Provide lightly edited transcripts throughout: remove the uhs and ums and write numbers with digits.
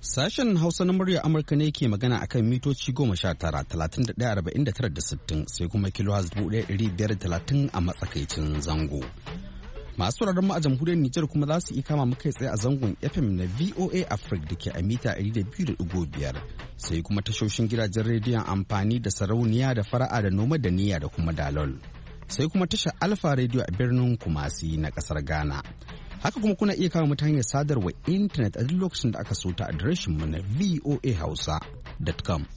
Sashen Hausa na murya Amurka ne ke magana akan mitoci 19,31,49,60 sai kuma kilohaz 1,530 a matsakaicin zango. Masu wuraren mu a jamhuriyar Nijar kuma za su iya kama mu kai tsaye a zangon FM na VOA Africa da ke a mita 200.5 sai kuma tashoshin gidajen rediyon amfani da sarauniya da fara'a da noma da niyya da kuma dalol. Sai kuma tashar Alfa Radio a birnin Kumasi na kasar Ghana. Haka kuma kuna iya kama mu ta hanyar sadarwa intanet a duk lokacin da aka so ta adireshin mu na voahausa.com.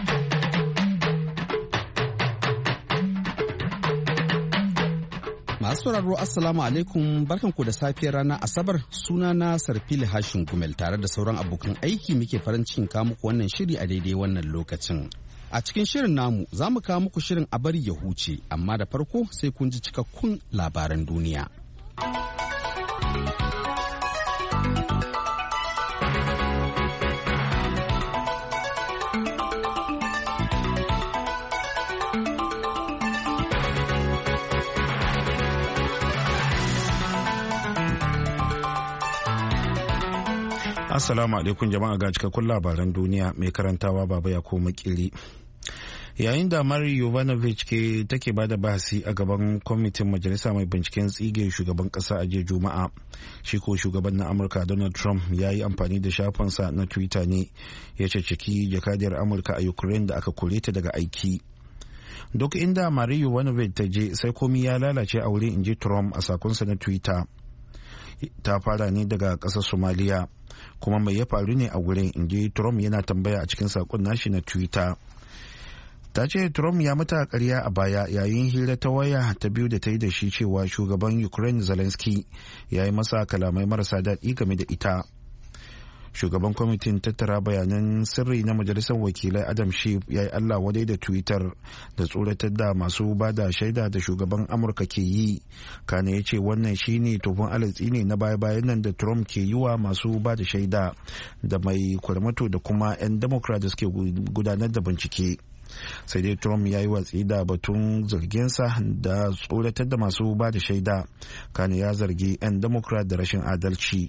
Masu sauraro Assalamu alaikum, barkanku da safiyar rana Asabar, sunana Sarfili Hashin Gumel tare da sauran abokan aiki muke farin cikin kawo muku wannan shiri a daidai wannan lokacin. A cikin shirin namu za mu kawo muku shirin a bari ya huce, amma da farko sai kun ji cikakkun labaran duniya. Assalamu alaikum jama'a ga cikakkun labaran duniya mai karantawa baba ya koma kiri. Yayin da Mari Yovanovich take bada bahasi a gaban kwamitin majalisa mai binciken tsige shugaban kasa a jiya Juma'a, shi ko shugaban na Amurka Donald Trump ya yi amfani da shafinsa na Twitter ne ya caccaki jakadiyar Amurka a Ukraine da aka kore ta daga aiki. Duk inda Mari Yovanovich ta je sai komi ya lalace a wurin, inji Trump a sakonsa na Twitter. Ta fara ne daga ƙasar Somalia, kuma mai ya faru ne a wurin, inji Trump yana tambaya a cikin sakon nashi na Twitter. Ta ce Trump ya mata ƙarya a baya yayin hira ta waya ta biyu da ta yi da shi cewa shugaban Ukraine Zelensky ya yi masa kalamai marasa daɗi game da ita. Shugaban kwamitin tattara bayanan sirri na majalisar wakilai Adam Schiff ya yi Allah wadai da Twitter da tsoratar da masu ba da shaida da shugaban Amurka ke yi. Kana ya ce wannan shine tofin alatsi ne na baya-bayan nan da Trump ke yi wa masu ba da shaida da mai kwarmato da kuma 'yan Democrat da suke gudanar da bincike. Sai dai Trump ya yi watsi da batun zarginsa da tsoratar da masu ba da shaida. Kana ya zargi 'yan Democrat da rashin adalci.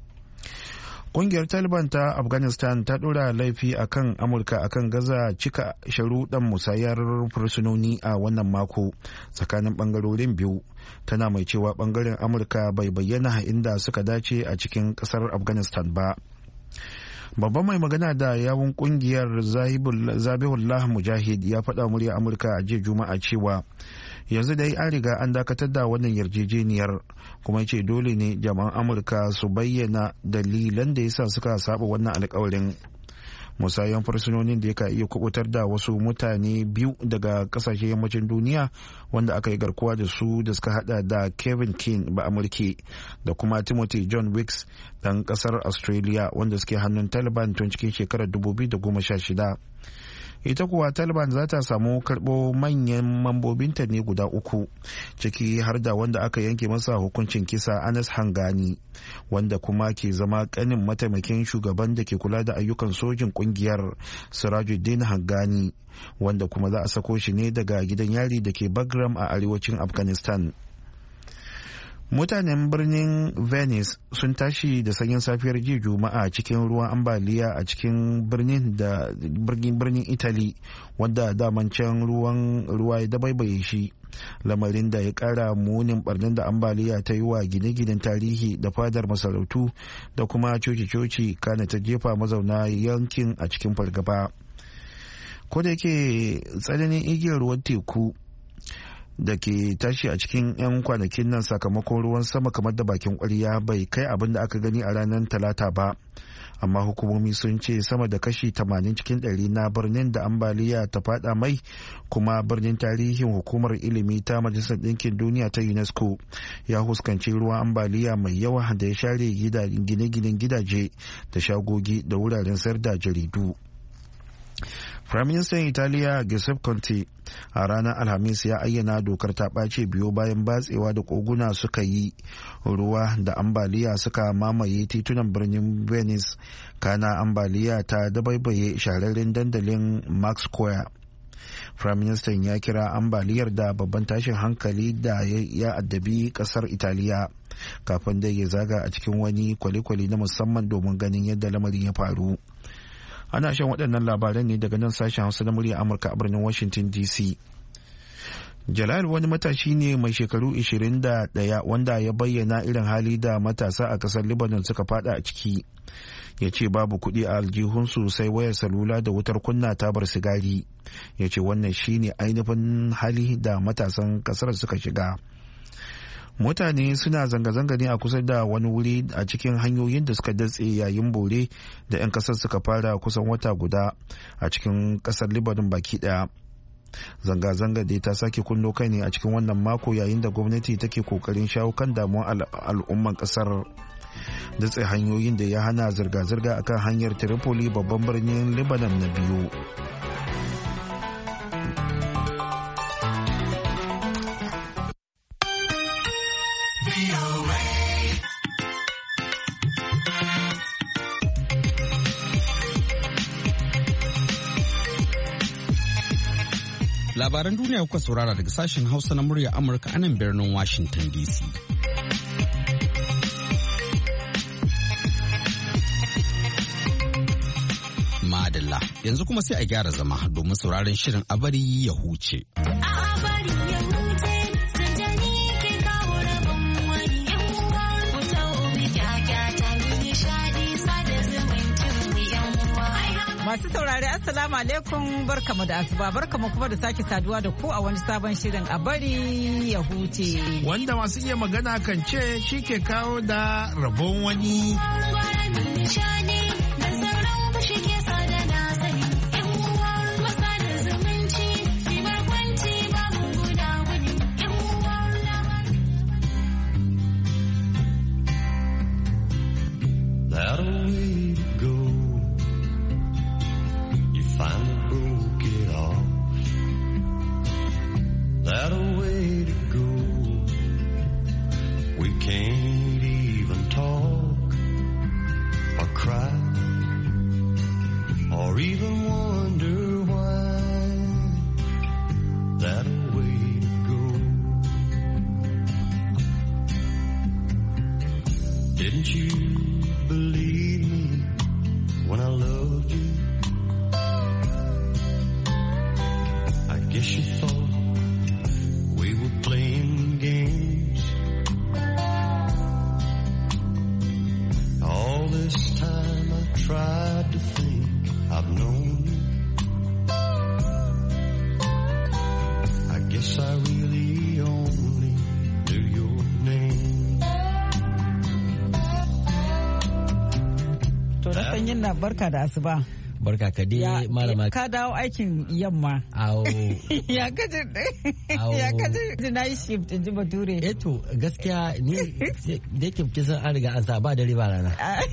Kungiyar Taliban ta Afghanistan ta dora laifi akan Amurka akan gaza cika sharuɗan musayar fursunoni a wannan mako tsakanin bangarorin biyu, tana mai cewa bangaren Amurka bai bayyana inda suka dace a cikin ƙasar Afghanistan ba. Babban mai magana da yawun kungiyar Zabihullah Mujahid ya faɗa murya Amurka a jiya Juma'a cewa yanzu dai an riga an dakatar da wannan yarjejeniyar, kuma ce dole ne jama'an Amurka su bayyana dalilan da yasa suka saba wannan alkawarin. Musayan fursunonin da ya iya kubutar da wasu mutane biyu daga kasashen yammacin duniya wanda aka yi garkuwa da su da suka hada da Kevin King ba Amurki da kuma Timothy John Wicks dan kasar Australia wanda suke hannun Taliban tun cikin shekarar 2016. Ita kuwa Taliban za ta samu karɓo manyan mambobinta ne guda 3, ciki har da wanda aka yanke masa hukuncin kisa Anas Hangani, wanda kuma ke zama kanin mataimakin shugaban da ke kula da ayyukan sojin kungiyar Sirajuddin Hangani, wanda kuma za a sako shi ne daga gidan yari da ke Bagram a arewacin Afghanistan. Mutanen birnin Venice sun tashi da sanyin safiyar jiya Juma'a cikin ruwan ambaliya a cikin birnin Italy, wanda daman can ruwa ya dabaibaye shi, lamarin da ya kara munin barnin da ambaliya ta yi wa gine-ginen tarihi da fadar masarautu da kuma coci-coci, kana ta jefa mazauna yankin a cikin fargaba. Ko da yake tsananin igiyar ruwan teku da ke tashi a cikin 'yan kwanakin nan sakamakon ruwan sama kamar da bakin kwarya bai kai abin da aka gani a ranar Talata ba, amma hukumomi sun ce sama da kashi 80 cikin 100 na birnin da ambaliya ta fada mai, kuma birnin tarihin hukumar ilimi ta Majalisar Ɗinkin Duniya ta UNESCO ya huskanci ruwan ambaliya mai yawa da ya share gine-ginen gidaje da shagogi da wuraren sayar da jaridu. Firaministan Italiya Giuseppe Conte a ranar Alhamis ya ayyana dokar ta ɓace biyo bayan batsewa da koguna suka yi, ruwa da ambaliya suka mamaye titunan birnin Venice, kana ambaliya ta dabaibaye shahararren dandalin Max Square. Firaministan ya kira ambaliyar da babban tashin hankali da ya addabi kasar Italiya, kafin dai ya zaga a cikin wani kwale-kwale na musamman domin ganin yadda lamarin ya faru. Ana shan waɗannan labaran ne daga nan sashen Hausa na murya Amurka a birnin Washington DC. Jalal wani matashi ne mai shekaru 21 wanda ya bayyana irin hali da matasa a ƙasar Lebanon suka fada a ciki. Ya ce babu kuɗi a aljihunsu sai wayar salula da wutar kunna tabar sigari. Ya ce wannan shine ainihin hali da matasan ƙasar suka shiga. Mutane suna zanga-zanga ne a kusa da wani wuri a cikin hanyoyin da suka datse yayin bore da 'yan ƙasar suka fara kusan wata guda a cikin ƙasar Lebanon baki ɗaya. Zanga-zanga dai ta sake kunno kai ne a cikin wannan mako yayin da gwamnati take kokarin shawo kan damuwar al'umman ƙasar. Datse hanyoyin da ya hana zirga-zirga akan hanyar Tripoli babban birnin Lebanon na biyu. Labaran duniya kuka saurara daga sashen Hausa na murya Amurka a nan birnin Washington DC. Madalla, yanzu kuma sai a gyara zama domin sauraron shirin a bari ya huce. Masu saurari Assalamu alaikum, barkamu da asuba, barkamu kuma da sake saduwa da ku a wani sabon shirin a bari ya huce. Wanda masu iya magana kan ce shi ke kawo da rabon wani. Didn't you believe me when I loved you? I guess you thought we were playing games. All this time I tried to think I've known you. I guess I really only knew your name. To da sanyin na barka da asuba. Barka ka dai malama. Ka dawo aikin yamma. Awo. Ya kaji na yi shift in ji bature. To gaskiya ni da yake kisan an riga an sa ba dare ba rana.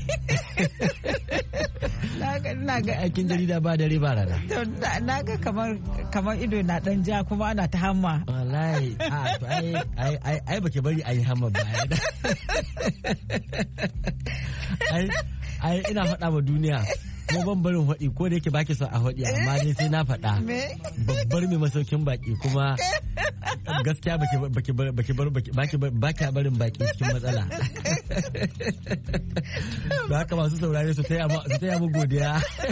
Na ga aikin jarida ba dare ba rana. To na ga kamar ido na dan ja kuma ana ta hamma. Wallahi to ai bake bari ayi hamma ba. Ai ina faɗa wa duniya ko ban barin faɗi ko da yake baki son a faɗi amma dai sai na faɗa babbar mai masaukin baki kuma gaskiya baki barin baki cikin matsala. Ba haka masu saurare su taya mu godiya.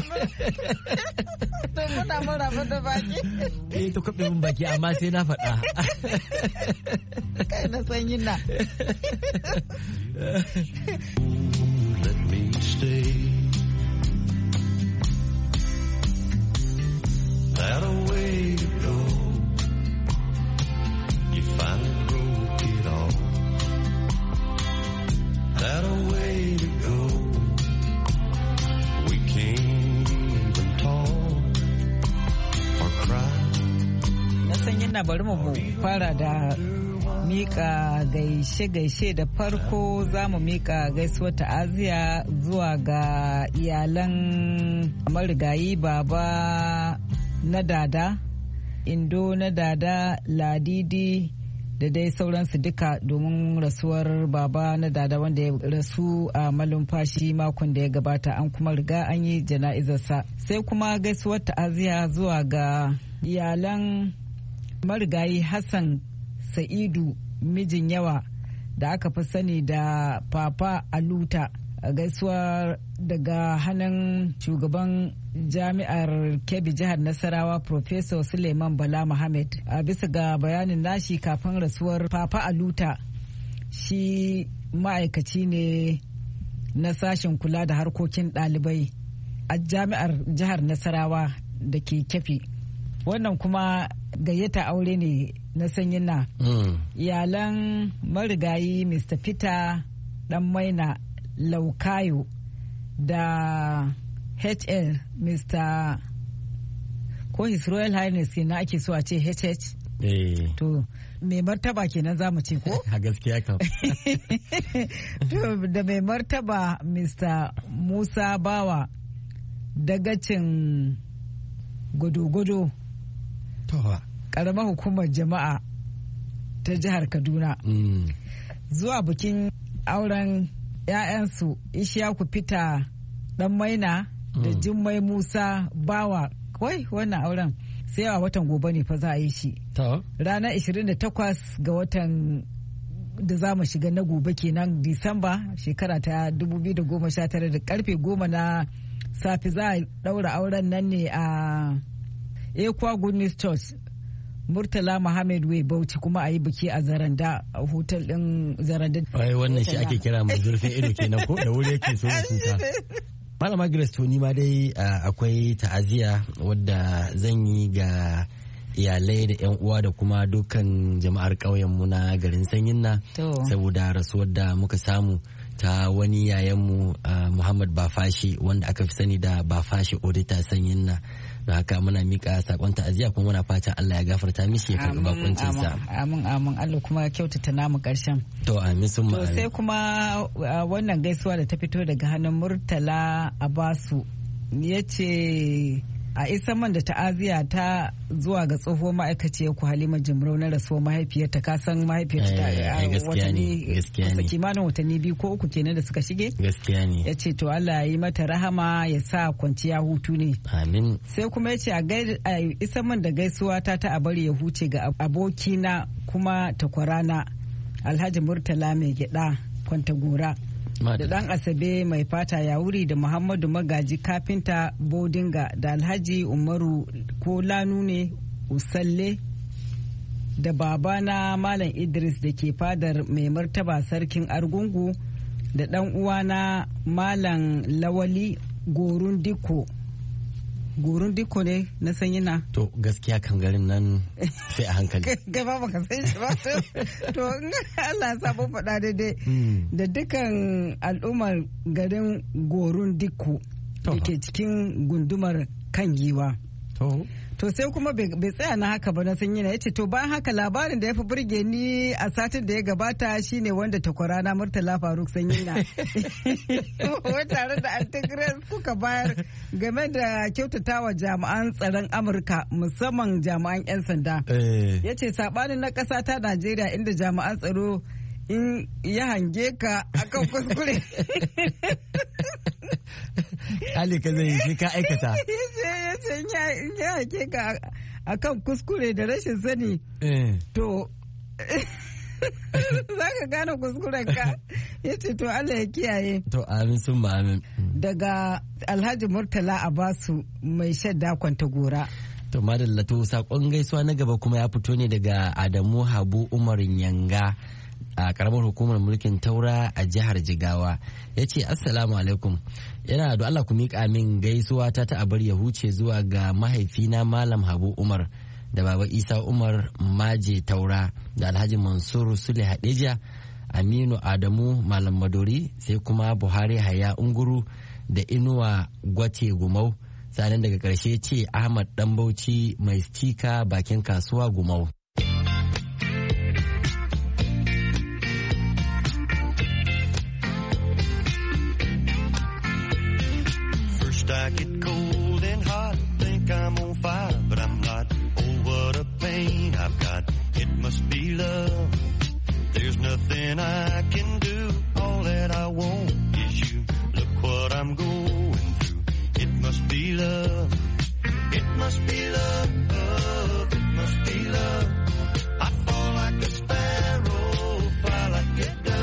Muna maraba da baki. Ta kwaɓe min baki amma sai na faɗa. Kai na sanyin na. Let me stay. That a way to go. You finally broke it off. That a way to go. We can't even talk or cry. Na san yana bari mu fara da mika gaishe-gaishe da farko za mu mika gaisuwar ta'aziya zuwa ga iyalan marigayi baba na dada, indo na dada, ladidi da dai sauransu duka domin rasuwar baba na dada wanda ya rasu a malumfashi makon da ya gabata, an kuma riga an yi jana'izarsa. Sai kuma gaisuwar ta'aziya zuwa ga iyalan marigayi Hassan Sa'idu mijin yawa da aka fi sani da Papa Aluta. Gaisuwa daga hannun shugaban jami'ar Kebbi jihar Nasarawa Professor Suleiman Bala Muhammad. A bisa ga bayanin nashi kafin rasuwar Papa Aluta, shi ma'aikaci ne na sashen kula da harkokin ɗalibai a jami'ar jihar Nasarawa da ke Kebbi. Wannan kuma gayyata aure ne na sanyin na. Iyalan marigayi Mr. Peter Dan Maina Laukayo da HL Mr. ko His Royal Highness kenan ake so a ce HH. To mai martaba kenan za mu ce ko? A gaskiya kam. To da mai martaba Mr. Musa Bawa dagacin Godo-Godo. Ƙaramar hukumar jama'a ta jihar Kaduna. Zuwa bikin auren 'ya'yansu Ishaku Peter Dan Maina da Jummai Musa Bawa. Wai wannan auren sai a watan gobe ne fa za a yi shi. Ranar 28 ga watan da za mu shiga na gobe kenan Disamba shekara ta 2019 da karfe 10 na safi za a daura auren nan ne a Ekwa Goodness Church Murtala Muhammad Way Bauchi, kuma a yi biki a Zaranda, a hotel din Zaranda. Wai wannan shi ake kira mai zurfin ido kenan ko da wuri yake so kuka. Malama Grace, to ni ma dai akwai ta'aziyya wadda zan yi ga iyalai da 'yan uwa da kuma dukkan jama'ar ƙauyenmu na garin Sanyin na saboda rasuwar da muka samu ta wani yayanmu Muhammad Bafashi wanda aka fi sani da Bafashi Odita Sanyin na. Da haka muna mika sakon ta'aziyya kuma muna fatan Allah ya gafarta mishi ya karɓi bakuncinsa. Amin amin, Allah kuma ya kyautata namu ƙarshen. To amin sun ma'ana. To sai kuma wannan gaisuwa da ta fito daga hannun Murtala Abasu ya ce a isa man da ta'aziyya ta zuwa ga tsohuwar ma'aikaciyar ku Halima Jimrau na rasuwar mahaifiyarta. Ka san mahaifiyarta ta kimanin watanni 2 ko 3 kenan da suka shige. Gaskiya ne. Ya ce to Allah ya yi mata rahama ya sa kwanciya hutu ne. Amin. Sai kuma ya ce a isa man da gaisuwa ta a bari ya huce ga abokina kuma takwarana Alhaji Murtala Mai Gyada Kwantagora. Da dan Asabe Mai Fata Yawuri da Muhammadu Magaji Kafinta Bodinga da Alhaji Umaru ko Lanu ne Usalle da babana Malam Idris da ke fadar mai martaba sarkin Argungu da dan uwana Malam Lawali Gorun Diko ne na Sanyina. To gaskiya kan garin nan sai a hankali. Gaba baka san shi ba. To Allah ya sabo faɗa daidai. Da dukan al'ummar garin Gorun Diko da ke cikin gundumar Kan Giwa. To sai kuma bai tsaya na haka ba na Sanyina, ya ce to bayan haka labarin da ya fi burge ni a satin da ya gabata shine wanda takwarana Murtala Faruk Sanyina wai tare da Antigras kuka bayar game da kyautatawa jami'an tsaron Amurka musamman jami'an 'yan sanda. Ya ce sabanin na ƙasa ta Najeriya inda jami'an tsaro in ya hange ka akan kuskure Ali ka zai shi ka aikata. In ya hange ka akan kuskure da rashin sani to za ka gane kuskuren ka. Ya ce to Allah ya kiyaye. To amin sun ma amin. Daga Alhaji Murtala Abasu Mai Shadda Kwantagora. To madalla, to sakon gaisuwa na gaba kuma ya fito ne daga Adamu Habu Umar Yanga a karamar hukumar mulkin Taura a jihar Jigawa. Ya ce assalamu alaikum, yana da Allah ku miƙa min gaisuwa ta abar ya huce zuwa ga mahaifina Malam Habu Umar da Baba Isa Umar Maje Taura da Alhaji Mansur Sule Hadeja, Aminu Adamu Malam Madori, sai kuma Buhari Haya Unguru da Inuwa Gwate Gumau. Sanan daga ƙarshe ce Ahmad Dan Bauchi mai stika bakin kasuwa Gumau. I get cold and hot, think I'm on fire, but I'm not. Oh, what a pain I've got. It must be love. There's nothing I can do. All that I want is you. Look what I'm going through. It must be love. It must be love. It must be love. I fall like a sparrow, fly like a dove.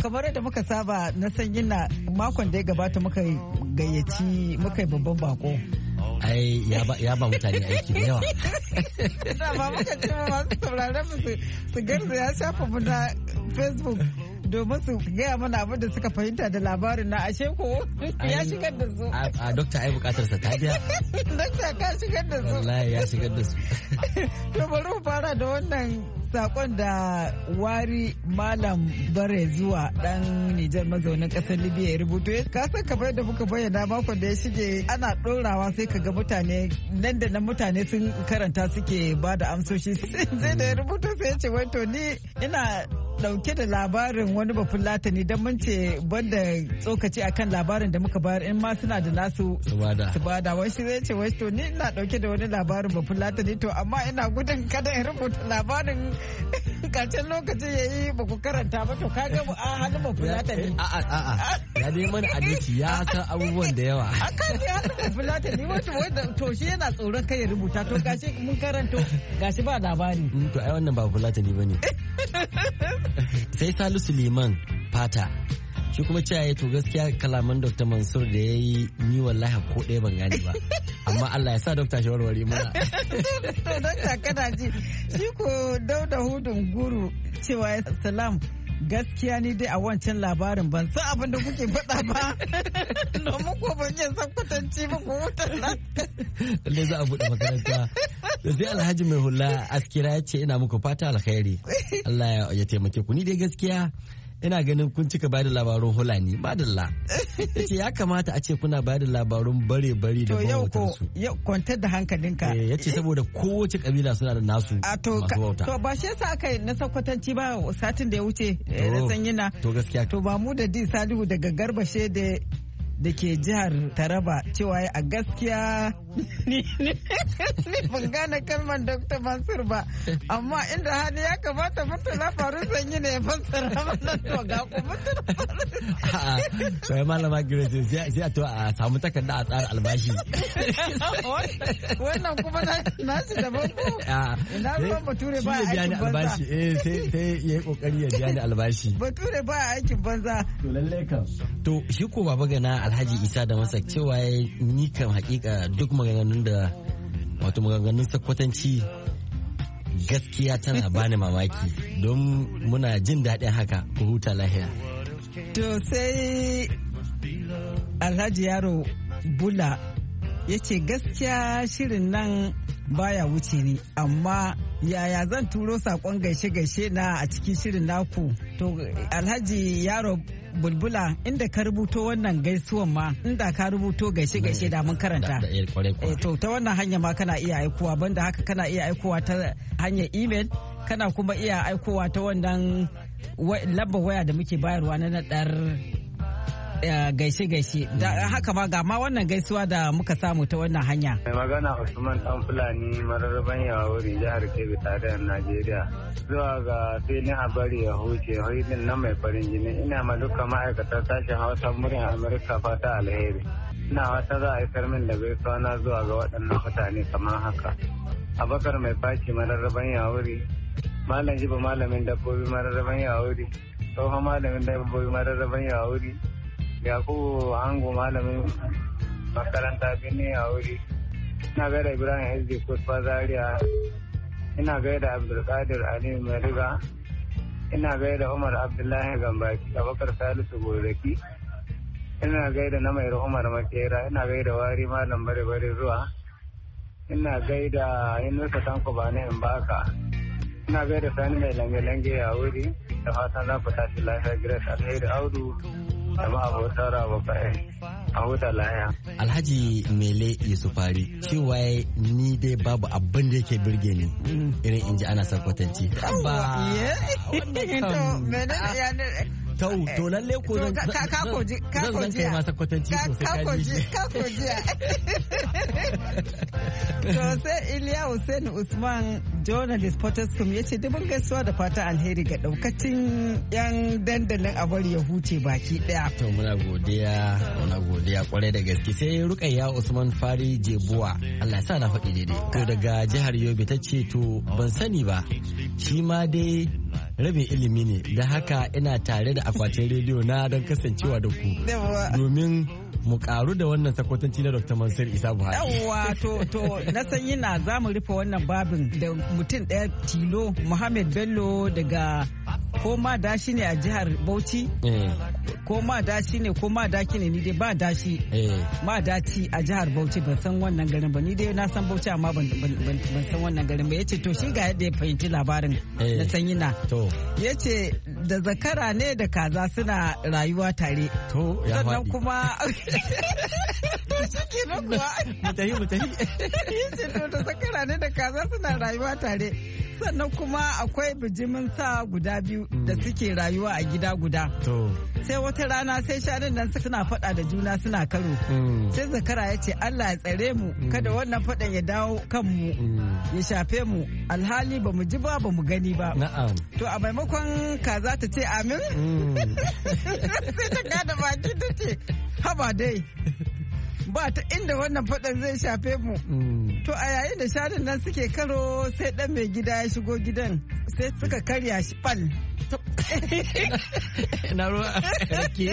kamar yadda muka saba na sanyin na makon da ya gabata muka yi babban bako. Ai ya ba mutane aiki da yawa. Da ba muka ce masu sauraron mu su garza ya shafa mu na Facebook domin su gaya mana abin da suka fahimta da labarin na ashe ko ya shigar da su. A dokta ai bukatar sa ta biya. Dokta ka shigar da su. Wallahi ya shigar da su. To bari mu fara da wannan sakon da wari malam bare zuwa dan Nijar mazaunin kasar Libya ya rubuto. Ka san kamar da muka bayyana makon da ya shige ana ɗorawa sai ka ga mutane nan da nan mutane sun karanta suke ba da amsoshi sai da ya rubuto sai ya ce wai to ni ina dauke da labarin wani bafin latani don mun ce banda tsokaci akan labarin da muka bayar in ma suna da nasu su bada wai shi zai ce wai to ni ina dauke da wani labarin bafin latani to amma ina gudun kada in rubuta labarin karshen lokacin yayi ba ku karanta ba to kaga a halin bafin latani ya dai mana adalci ya san abubuwan da yawa akan ya halin bafin latani wato to shi yana tsoron kai ya rubuta to gashi mun karanto gashi ba labari to ai wannan ba bafin latani bane sai Salisu Liman Fata shi kuma cewa ya to gaskiya kalaman Dr. Mansur da ya yi ni wallahi ko ɗaya ban gane ba amma Allah ya sa Dr. shawarwari mana. To Dr. kana ji shi ko Dauda Hudun Guru cewa ya salam gaskiya ni dai a wancan labarin ban san abin da kuke faɗa ba domin ko ban yin san kwatanci ba ko wutar lalle za a buɗe makaranta da sai Alhaji mai hula askira ya ce ina muku fata alkhairi Allah ya taimake ku ni dai gaskiya ina ganin kun cika bayar da labarun hulani madalla yace ya kamata a ce kuna bayar da labarun bare-bare da bautar su yau kwantar da hankalinka yace saboda kowace kabila suna da nasu masu bauta to ba shi yasa aka na sakwatanci ba satin da ya wuce na sanyina to gaskiya to ba mu da di Salihu daga Garbashe da ke jihar Taraba cewa a gaskiya ni ban gane kalmar Dr. Mansur ba amma inda hali ya kamata Murtala Faru sanyi ne ya fassara mana to ga ku Murtala sai malama Grace sai a to a samu takarda a tsara albashi wannan kuma na shi da bako ina ruwan bature ba aikin banza sai yayi kokari ya biya ni albashi bature ba aikin banza to lalle kam to shi ko baba gana Alhaji Isa da Masak cewa ni kan hakika duk maganganun da wato maganganun sakwatanci gaskiya tana bani mamaki don muna jin daɗin haka ku huta lahiya. To sai Alhaji Yaro Bula ya ce gaskiya shirin nan baya wuce ni amma yaya zan turo saƙon gaishe-gaishe na a cikin shirin naku. To Alhaji Yaro Bulbula inda ka rubuto wannan gaisuwan ma inda ka rubuto gaishe-gaishe da mun karanta to ta wannan hanya ma kana iya aikowa banda haka kana iya aikowa ta hanyar email kana kuma iya aikowa ta wannan lambar waya da muke bayarwa na nadar gaishe-gaishe da haka ma ga ma wannan gaisuwa da muka samu ta wannan hanya. Mai magana Usman Dan Fulani mararraban Yawuri jihar Kebbi tarayyar Najeriya zuwa ga filin a bari ya huce hoidin na mai farin jini ina ma duka ma'aikatar sashen Hausa muryar Amurka fata alheri ina wata za a isar min da gaisuwa na zuwa ga waɗannan mutane kamar haka Abakar mai faci mararraban Yawuri Malam Jibo malamin dabbobi mararraban Yawuri tsohon malamin dabbobi mararraban Yawuri Yakubu Ango malamin makaranta Bini a wuri. Ina gaida Ibrahim SD Kusfa Zaria. Ina gaida Abdulkadir Ali Mariga. Ina gaida Umar Abdullahi Gambaki, Abubakar Salisu Goraki. Ina gaida Namayar Umar Makera. Ina gaida Wari Malam Bare Bare Ruwa. Ina gaida Inusa Tanko Bane Mbaka. Ina gaida Sani Mai Lange-Lange a wuri. Da fatan za ku tashi lafiya Grace Alheri Audu. Alhaji Mele Yusufari cewa ni dai babu abin da yake birge ni irin inji ana sakwatanci. To lalle ko zan kai masa kwatanci sosai kaji. To sai Iliya Hussein Usman journalist Potoskum ya ce dubin gaisuwa da fata alheri ga daukacin yan dandalin abar ya huce baki daya. To muna godiya kwarai da gaske sai Rukayya Usman Fari Jebuwa Allah ya sa na faɗi daidai. To daga jihar Yobe ta ce to ban sani ba shi ma dai rabin ilimi ne da haka ina tare da akwatin rediyo na don kasancewa da ku domin mu karu da wannan sakwatanci na Dr. Mansur Isa Buhari. Yawwa to na san yana za mu rufe wannan babin da mutum ɗaya tilo Muhammad Bello daga ko ma dashi ne a jihar Bauchi ko ma dashi ne ko ma daki ne ni dai ba dashi ma daci a jihar Bauchi ban san wannan garin ba ni dai na san Bauchi amma ban san wannan garin ba yace to shi ga yadda ya fahimci labarin na sanyi na yace da zakara ne da kaza suna rayuwa tare to ya sannan kuma shi ke kuwa mutahi yace to da zakara ne da kaza suna rayuwa tare sannan kuma akwai bijimin sa guda biyu da suke rayuwa a gida guda sai wata rana sai shanun nan suna faɗa da juna suna karo sai zakara ya ce Allah ya tsare mu kada wannan faɗan ya dawo kanmu ya shafe mu alhali ba mu ji ba mu gani ba to a maimakon kaza ta ce amin sai ta kada baki ta ce haba dai ba ta inda wannan faɗan zai shafe mu to a yayin da shanun nan suke karo sai ɗan mai gida ya shigo gidan sai suka karya shi bal na ruwa rake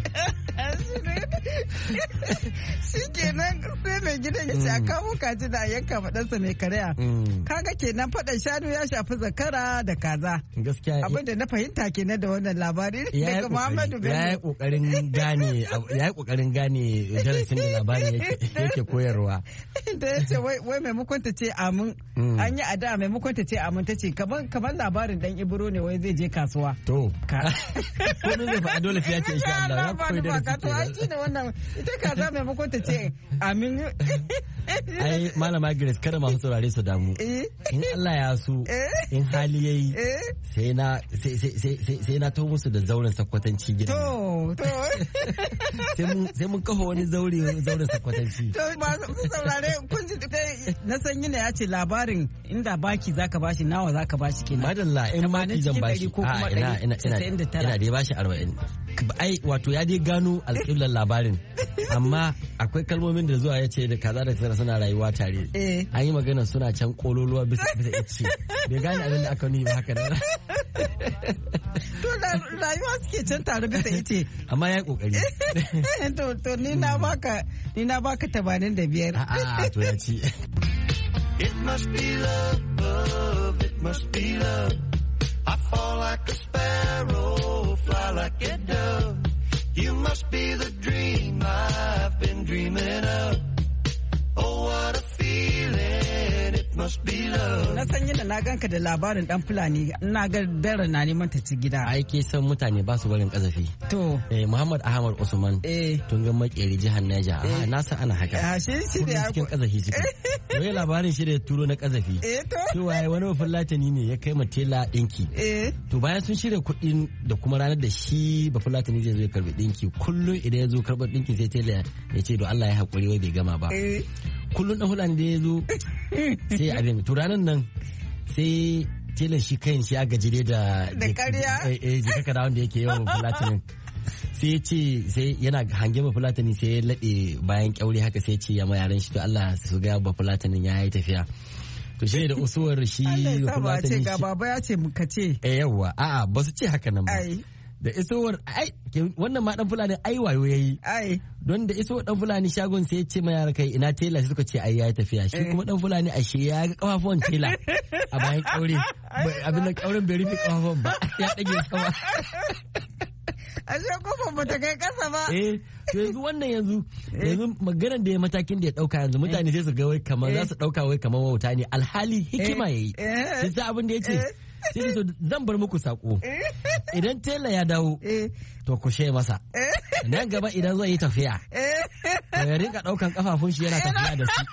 shi kenan sai mai gidan ya ce a kawo kaji da yanka faɗansa mai karya kaga kenan faɗan shanu ya shafi zakara da kaza gaskiya abinda na fahimta kenan da wannan labari daga Muhammadu Bello ya yi kokarin gane darasin da labarin yake koyarwa da ya ce wai maimakon ta ce amin an yi ada maimakon ta ce amin ta ce kamar labarin dan Ibro ne wai zai je kasuwa to ko ne zai faɗa dole fiya ce insha Allah ya koyi darasi to ai shine wannan ita kaza maimakon ta ce amin ai malama Grace kada masu saurare su damu in Allah ya so in hali yayi sai na to musu da zauren sakwatanci gida sai mun kafa wani zauren sakwatanci to ba su saurare kun ji na san yana ya ce labarin inda baki zaka bashi nawa zaka bashi kenan madalla in baki zan bashi ina da bashi 40 ai wato ya dai gano alƙiblar labarin amma akwai kalmomin da zuwa ya ce da kaza da kaza suna rayuwa tare an yi magana suna can kololuwa bisa ice bai gane abin da aka nuni ba haka da to rayuwa suke can tare bisa ice amma ya kokari to ni na baka 85 a'a to ya ci it must be love, it must be love. I fall like a sparrow, fly like a dove. You must be the dream I've been dreaming of. Oh, what a feeling, it must be love. Na san yadda na ganka da labarin dan Fulani, ina ga dare na neman ta ci gida. Ai ke san mutane ba su barin kazafi. To. Muhammad Ahmad Usman. Tun ga makeri jihar Niger. Na san ana haka. Shi ne cikin kazafi suke. Wai labarin shi da ya turo na kazafi. To waye wani bafulatani ne ya kai ma tela dinki. To bayan sun shirya kuɗin da kuma ranar da shi bafulatani zai zo ya karbi dinki. Kullum idan ya zo karɓar dinki sai tela ya ce don Allah ya haƙuri wai bai gama ba. Kullum dan Fulani da ya zo sai abin to ranar nan sai telan shi kayan shi ya gaji da ƙarya jikaka da wanda yake yawan Fulatanin. Sai ya ce sai yana hange ba Fulatani sai ya laɗe bayan kyaure haka sai ya ce ya ma yaran shi to Allah su ga ba Fulatanin ya yi tafiya. To shi ne da usuwar shi ba Fulatanin ga baba ya ce muka ce. Yawwa a'a ba su ce haka nan ba. Da isowar ai wannan ma dan Fulani ai wayo yayi don da isowar dan Fulani shagon sai ya ce ma yara kai ina tela sai suka ce ai yayi tafiya shi kuma dan Fulani ashe ya ga kafafuwan tela a bayan kaure abin da kauren bai rufe kafafuwan ba ya dage sama ashe kofar ba ta kai kasa ba to yanzu wannan yanzu maganar da ya matakin da ya dauka yanzu mutane sai su ga wai kamar za su dauka wai kamar wauta ne alhali hikima yayi sai abin da ya ce sai to zan bar muku sako idan tela ya dawo to ku she masa nan gaba idan zai yi tafiya to ya rika daukan kafafun shi yana tafiya da su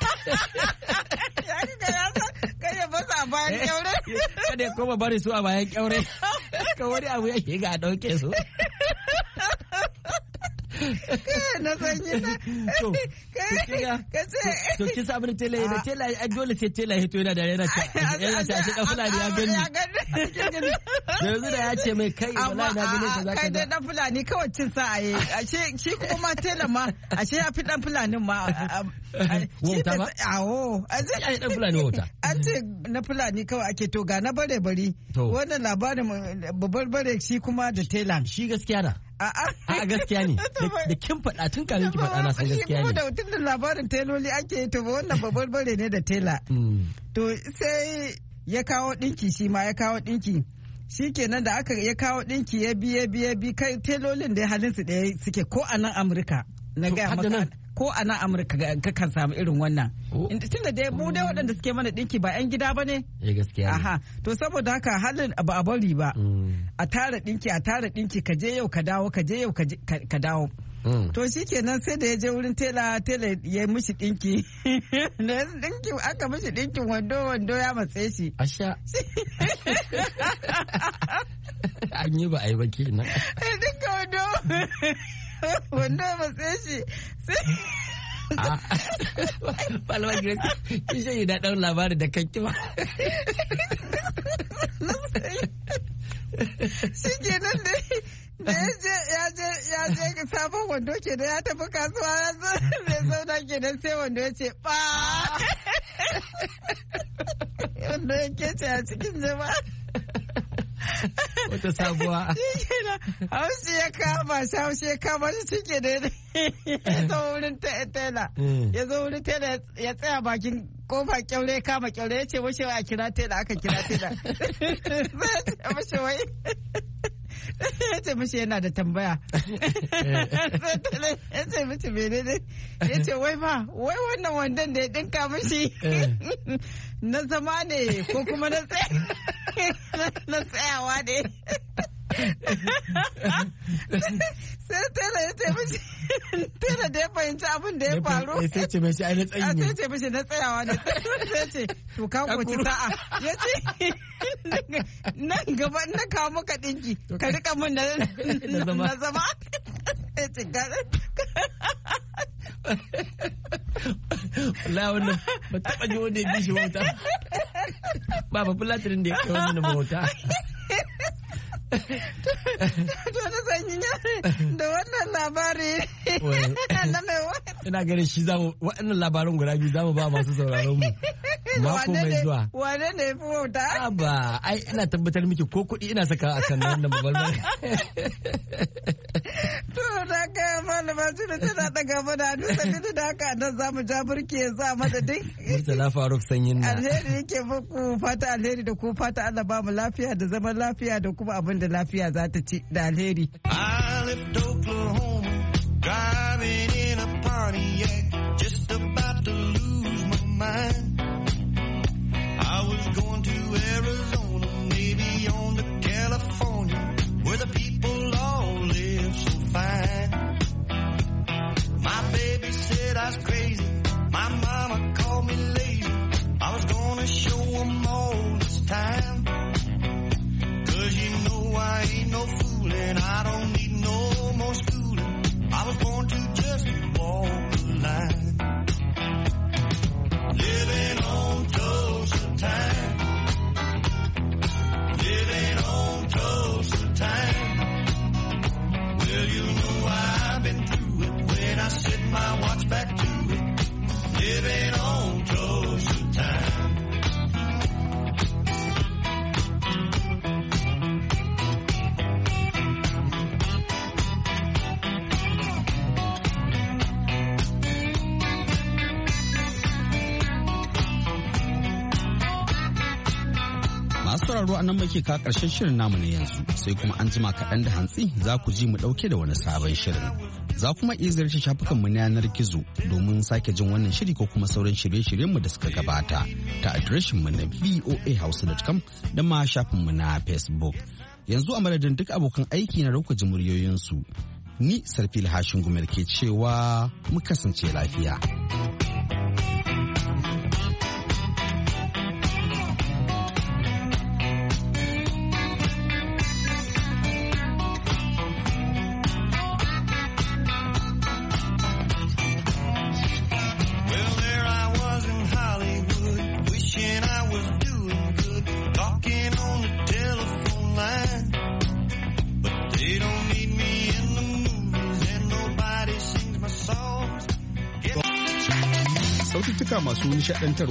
kai ya basa a bayan kyaure kada ya koma bari su a bayan kyaure ka wani abu ya shiga a dauke su na sanyi na to kin sa abin tela da tela ai dole sai tela hito yana da yana ta shi dan fulani ya gani yanzu da ya ce mai kai wallahi na gane kaza kai da dan fulani kawai cin sa ayi ashe shi kuma tela ma ashe ya fi dan fulanin ma wauta ba awo ai dan fulani wauta an ce na fulani kawai ake to ga na bare bari wannan labarin babbar bare shi kuma da tela shi gaskiya na a gaskiya ne da kin faɗa tun kafin ki faɗa na san gaskiya ne da tun da labarin teloli ake to wannan babbar bare ne da tela to sai ya kawo dinki shi ma ya kawo dinki shi kenan da aka ya kawo dinki ya bi kai telolin da halin su ɗaya suke ko a nan Amurka na ga maka ko a nan Amurka ka kan samu irin wannan tunda dai mu dai waɗanda suke mana dinki ba 'yan gida ba ne gaskiya aha to saboda haka halin ba a bari ba a tara dinki ka je yau ka dawo ka je yau ka dawo to shi kenan sai da ya je wurin tela ya mishi dinki da ya dinki aka mishi dinkin wando ya matse shi asha an yi ba a yi ba kenan dinka wando ya matse shi Palma Grace, kin shi da ɗan labarin da kanki ba. Shi kenan da ya je sabon wando ke da ya tafi kasuwa ya zauna ke nan sai wando ya ce ba. Wando ya kece a cikin jama'a. Wata sabuwa. Haushi ya kama shi cike da ya zo wurin tela. Ya zo wurin tela ya tsaya bakin kofa kyaure kama kyaure ya ce mashi a kira tela aka kira tela. Ya ce mashi yana da tambaya. Ya ce mashi menene? Ya ce wai wannan wandon da ya dinka mashi na zama ne ko kuma na tsayawa ne. Sai tela ya ce mashi tela da ya fahimci abin da ya faru sai ce mashi ai na tsayi ne sai ce mashi na tsayawa ne sai ce to ka kwaci sa'a ya ce nan gaba na kawo maka dinki ka rika min na zama ya ce la wannan ba taba ji wanda ya bi shi wauta ba fulatirin da ya kai wannan wauta to na sanyi da wannan labari na mai ina ganin shi waɗannan labaran guda biyu zamu ba masu sauraron mu mako mai zuwa wane ne ya fi wauta ba ai ina tabbatar miki ko kuɗi ina saka a kan wannan babbar to da ka malama su da tana daga mana hannu sabida da haka nan zamu ja burki ya sa madadin Murtala Faruk Sanyin na alheri yake muku fata alheri da ku fata Allah ba mu lafiya da zaman lafiya da kuma abin da lafiya za ta ci da alheri. I left Oklahoma, driving in a Pontiac, just about to lose my mind. I was going to Arizona, maybe on to California, where the people all live so fine. My baby said I was crazy, my mama called me lazy. I was gonna show them all this time. You know I ain't no fooling, I don't need no more schooling. I was born to just walk the line. Living on Tulsa time. Living on Tulsa time. Well, you know I've been through it when I set my watch back to it. Living on Tulsa time. sauraro a nan muke ka karshen shirin namu ne yanzu sai kuma an jima kaɗan da hantsi za ku ji mu ɗauke da wani sabon shirin. Za kuma iya ziyarci shafukanmu na yanar gizo domin sake jin wannan shiri ko kuma sauran shirye-shiryenmu da suka gabata ta adireshinmu na voahouse.com da ma shafinmu na Facebook. Yanzu a madadin duk abokan aiki na rauka ji muryoyinsu. Ni Sarfil Hashin Gumel ke cewa mu kasance lafiya. zantuttuka masu nishaɗantarwa.